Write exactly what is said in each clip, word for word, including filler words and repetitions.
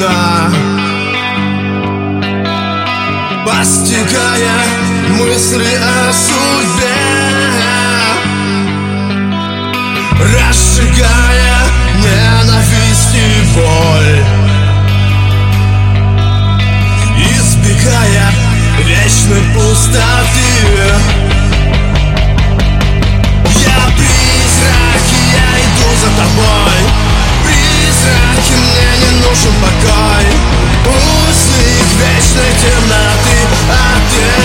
окна, постигая мысли о судьбе, разжигая ненависть и боль, избегая вечной пустоты. Я призрак, и я иду за тобой. Призраки, мне не нужен покой. Узник вечной темноты, а ты.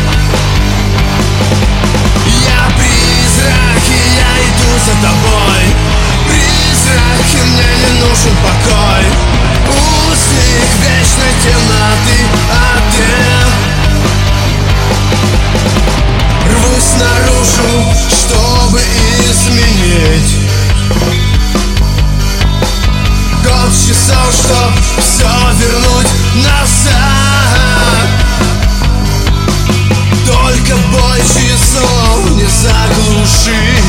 Я призрак, и я иду за тобой. Призраки, мне не нужен покой. Узник вечной темноты, а ты. Рвусь наружу, чтобы изменить код часов, чтоб все вернуть назад. Только бой часов не заглушить.